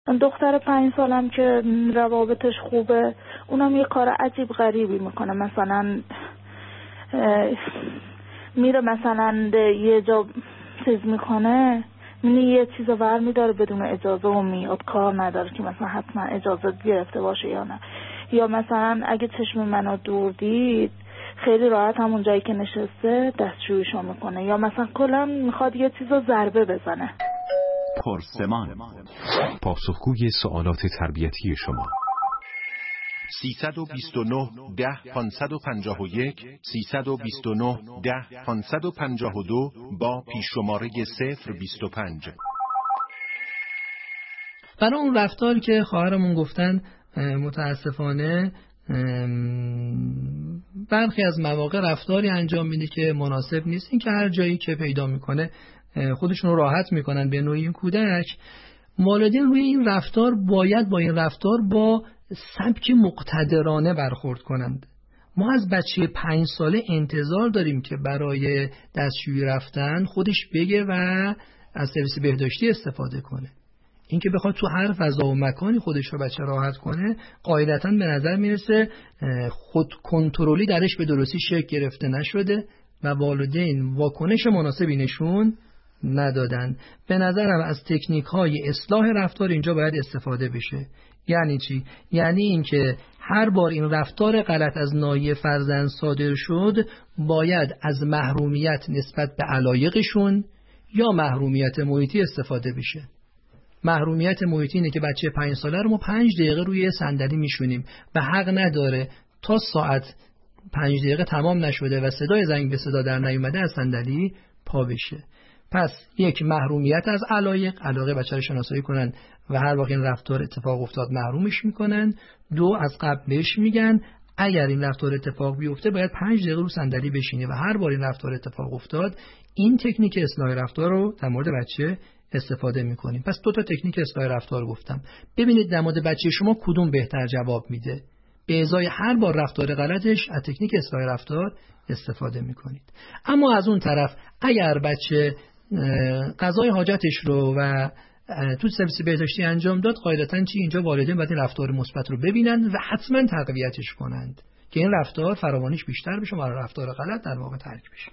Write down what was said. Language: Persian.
دختر 5 سالم که روابطش خوبه، اونم یه کار عجیب غریبی میکنه. مثلا میره مثلا یه جا چیز میکنه، یه چیزو برمیداره بدون اجازه و میاد، کار نداره که مثلا حتما اجازه گرفته باشه یا نه. یا مثلا اگه چشم منو دور دید خیلی راحت همون جایی که نشسته دستشویشو میکنه، یا مثلا کلا میخواد یه چیزو ضربه بزنه. پرسمان، پاسخگوی سوالات تربیتی شما. 329 10 551 329 10 552 با پیش‌شماره 025. برای اون رفتاری که خواهرمون گفتن متاسفانه برخی از مواقع رفتاری انجام میده که مناسب نیست، این که هر جایی که پیدا میکنه خودشون رو راحت میکنن به نوعی این کودک. والدین روی این رفتار باید با این رفتار با سبک مقتدرانه برخورد کنند. ما از بچه 5 ساله انتظار داریم که برای دستشویی رفتن خودش بگه و از سرویس بهداشتی استفاده کنه. این که بخواد تو هر فضا و مکانی خودش رو بچه راحت کنه قاعدتاً به نظر میرسه خود کنترلی درش به درستی شکل گرفته نشده و والدین واکنش مناسبی نشون ندادن. به نظرم از تکنیک های اصلاح رفتار اینجا باید استفاده بشه. یعنی چی؟ یعنی اینکه هر بار این رفتار غلط از ناحیه فرزند صادر شد باید از محرومیت نسبت به علایقشون یا محرومیت محیطی استفاده بشه. محرومیت محیطی اینه که بچه 5 ساله رو ما 5 دقیقه روی صندلی میشونیم و حق نداره تا ساعت 5 دقیقه تمام نشده و صدای زنگ به صدا در نیومده از صندلی پا بشه. پس یک، محرومیت از علاقه بچه رو شناسایی کنن و هر وقت این رفتار اتفاق افتاد محرومش میکنن. 2، از قبل بهش میگن اگر این رفتار اتفاق بیفته باید 5 دقیقه رو صندلی بشینی و هر بار این رفتار اتفاق افتاد این تکنیک اصلاح رفتار رو در مورد بچه استفاده میکنیم. پس 2 تا تکنیک اصلاح رفتار گفتم. ببینید در مورد بچه شما کدوم بهتر جواب میده. به ازای هر بار رفتار غلطش از تکنیک اصلاح رفتار استفاده میکنید. اما از اون طرف اگر بچه قضای حاجتش رو و تو سرویس بهداشتی انجام داد، قاعدتاً اینجا والدین باید این رفتار مثبت رو ببینن و حتما تقویتش کنند که این رفتار فراوانیش بیشتر بشه و رفتار غلط در واقع ترک بشه.